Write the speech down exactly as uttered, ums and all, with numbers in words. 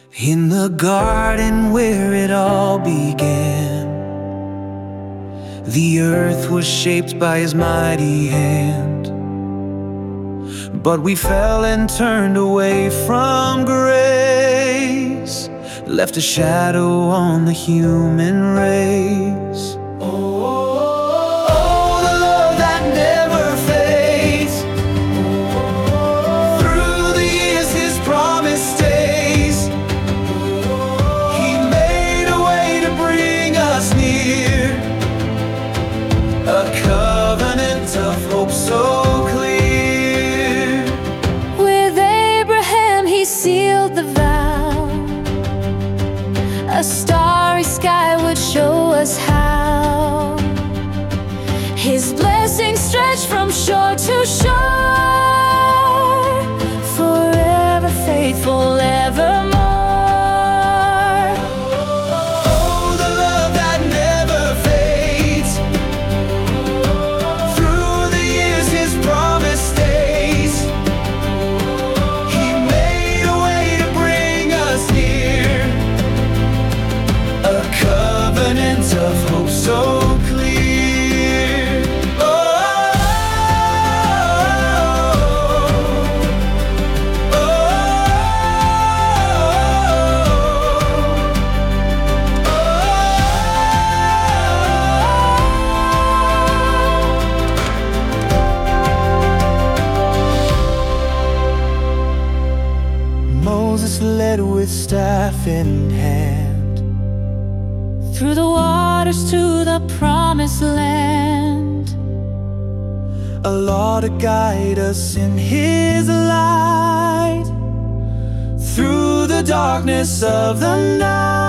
In the garden where it all began, the earth was shaped by His mighty hand. But we fell and turned away from grace, left a shadow on the human race. A covenant of hope so clear. With Abraham He sealed the vow. A starry sky would show us how. His blessings stretch from shore to shore, forever faithful, evermore. Of hope so clear. Oh, oh, oh, oh. Moses led with staff in hand through the waters to the promised land. A law to guide us in His light, through the darkness of the night.